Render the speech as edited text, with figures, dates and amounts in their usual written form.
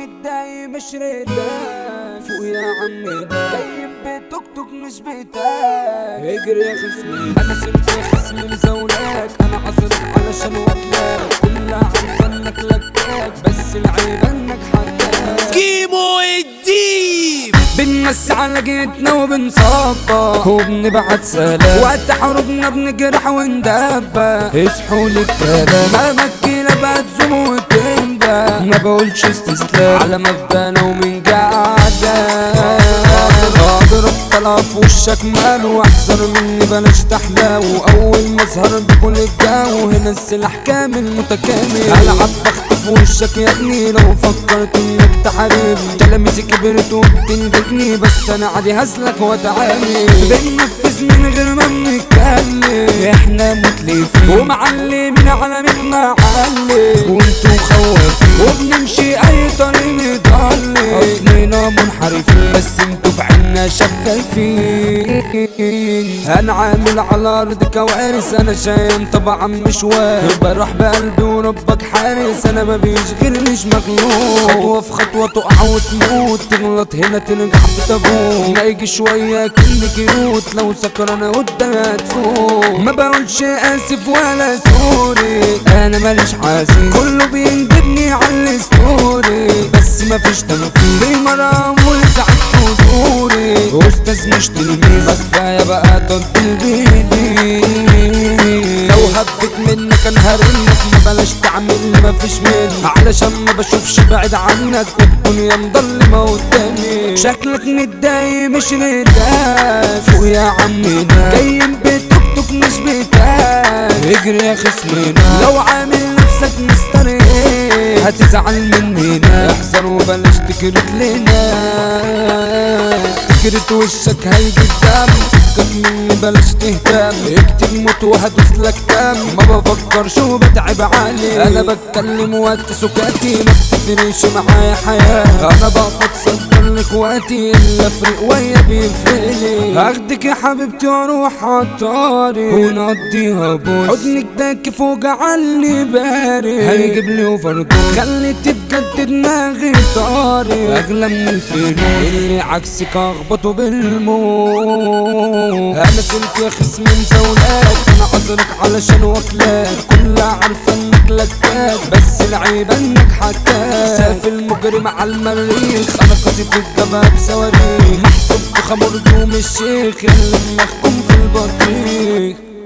متضايق مش ردان فوق يا عمي ده جايب بتوك توك مش بتاعك اجري يا خصمي انا سبت يا خصمي مزولك انا عصرك علشان واكلك كلها عارفه انك لكاك بس العيب انك حداك كيمو الديب بنمسي على جيتنا وبنصبح وبنبعت سلام وقت حروبنا بنجرح وندبح اصحوا للكلام ما بكي لا بتزوم وتندم ما بقولش استسلام على مبدأنا ومن قاعدة اضرب طلع في وشك مال واحذر مني بلاش تحلى واول ما اظهر بكل الجو هنا السلاح كامل متكامل العب بخطف وشك يا ابني لو فكرت انك تحاربني تلاميذي كبرت وبتنجدني بس انا عادي هزلك واتعامل بننفذ من غير ما بنتكلم احنا متلفين ومعلمين على متنا معلم وانتو خوافين وبنمشي اي طريق مضلم اصلنا منحرفين بس انتو في عنا شفافين هنعامل على الارض كوارث انا شايم طبعا مش واقف بروح بقلبي وربك حارس انا ما بيشغلنيش مخلوق خطوه في خطوه تقع وتموت تغلط هنا ترجع في تابوت ما يجي شويه كل كيوت لو سكرانه قدامها تفوق ما بقولش اسف ولا سوري انا ماليش حاسس كله بيندبني على الستوري بس مفيش تنفيذ بمرام ولسعت حضوري استاذ مش تلميذ كفايه بقى طب البيبي لو هبت منك انهرنك ما بلاش تعمل مفيش منك علشان ما بشوفش بعيد عنك والدنيا مضلمه قدامي شكلك متضايق مش ردان فوق يا عمنا جايين بتوك توك مش بتاعك اجري يا خصمنا لو عامل نفسك مستريح هتزعل مننا احذر وبلاش تكرت لنا تكرت وشك هيجي الدم فكك مني بلاش تهتم اكتب موت وهدوس لك دم ما بفكرش وبتعب علي انا بتكلم وقت سكاتي ما بتفرقش معايا حياة انا بقف صدر لاخواتي الا فرق ويا بيفرقلي هاخدك يا حبيبتي واروح عالطاري ونقضيها بوس حضنك ده كيف وجع اللي بارد هيجيب لي اوفر دوز خليتي بجد دماغي طاري اغلى من الفلوس اللي عكسك اخبطه بالموت انا سلك يا خصمي مزولك انا عذرك علشان واكلك كلها عارفه انك لكاك بس العيب انك حكاك ساف المجرم على المريخ انا قصيت الجبهه بصواريخ محسوب بخمر دوم الشيخ اللي مخكوم في البطيخ